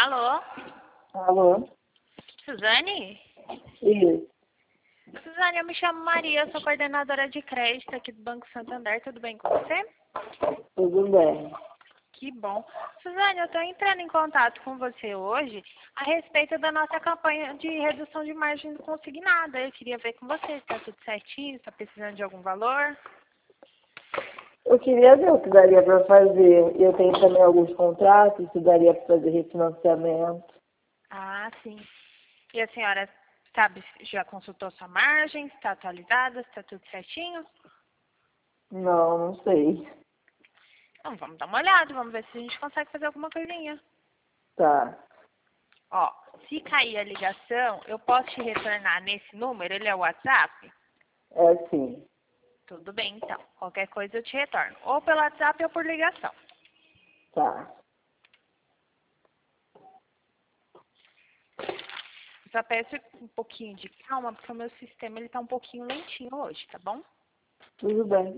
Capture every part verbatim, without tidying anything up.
Alô? Alô? Suzane? Isso. Suzane, eu me chamo Maria, eu sou coordenadora de crédito aqui do Banco Santander. Tudo bem com você? Tudo bem. Que bom. Suzane, eu estou entrando em contato com você hoje a respeito da nossa campanha de redução de margem consignada. Eu queria ver com você se está tudo certinho, se está precisando de algum valor. Eu queria ver o que daria para fazer. Eu tenho também alguns contratos, se daria para fazer refinanciamento. Ah, sim. E a senhora sabe, já consultou sua margem, está atualizada, está tudo certinho? Não, não sei. Então vamos dar uma olhada, vamos ver se a gente consegue fazer alguma coisinha. Tá. Ó, se cair a ligação, eu posso te retornar nesse número, ele é o WhatsApp? É sim. Tudo bem, então. Qualquer coisa eu te retorno. Ou pelo WhatsApp ou por ligação. Tá. Só peço um pouquinho de calma, porque o meu sistema ele tá um pouquinho lentinho hoje, tá bom? Tudo bem.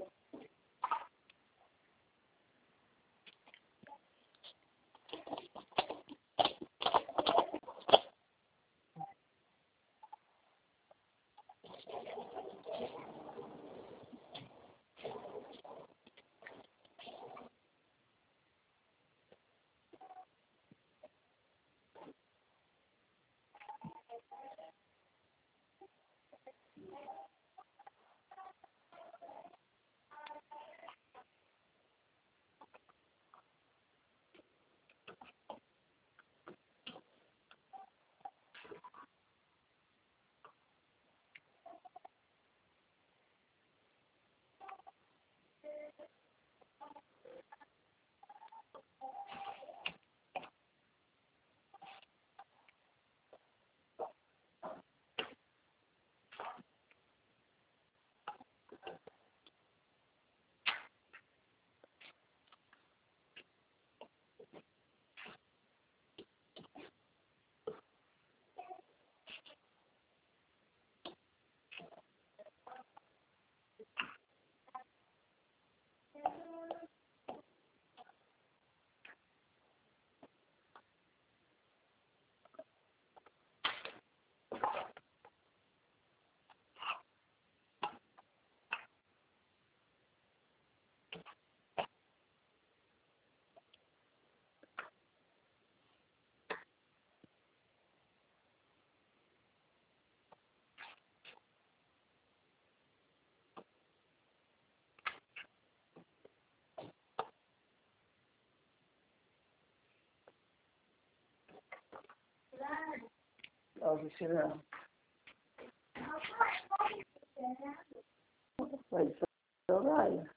Ó, Cristina. Vai ser horário.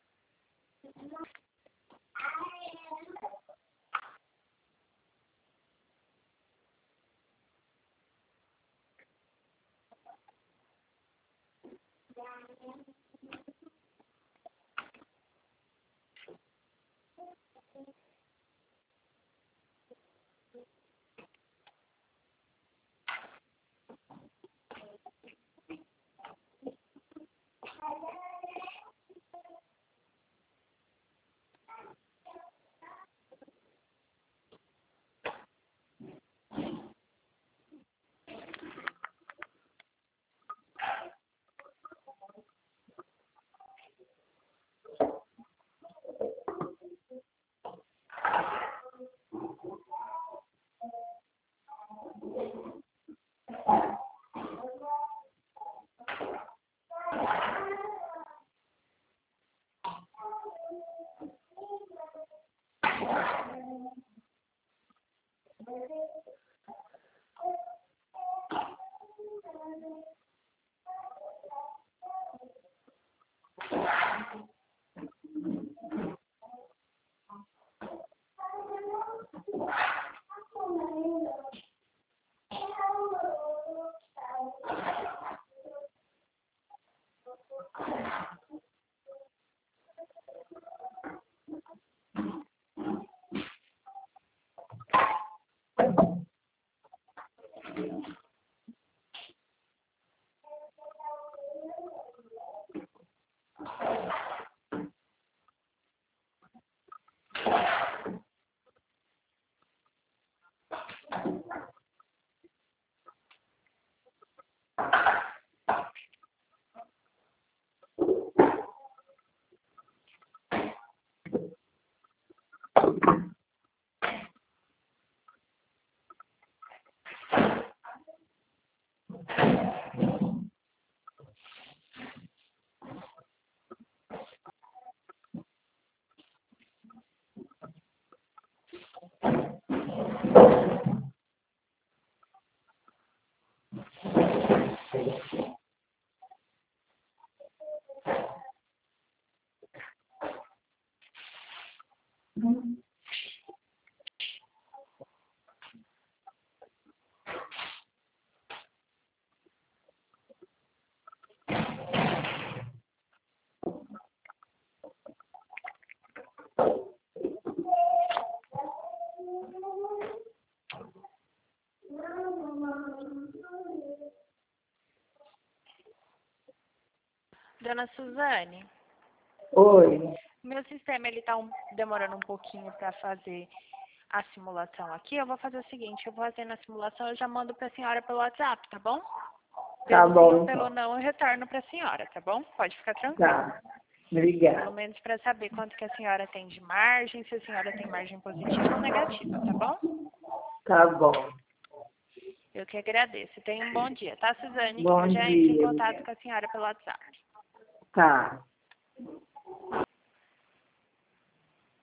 Dona Suzane, Oi. meu sistema ele tá um, demorando um pouquinho para fazer a simulação aqui. Eu vou fazer o seguinte, eu vou fazer a simulação, eu já mando para a senhora pelo WhatsApp, tá bom? Tá Pelo sim ou bom, pelo então. não, eu retorno para a senhora, tá bom? Pode ficar tranquila. Tá. Pelo Obrigada. menos para saber quanto que a senhora tem de margem, se a senhora tem margem positiva ou negativa, tá bom? Tá bom. Eu que agradeço. Tenha um bom dia, tá, Suzane? Eu Bom já entro em dia. contato com a senhora pelo WhatsApp. Tá.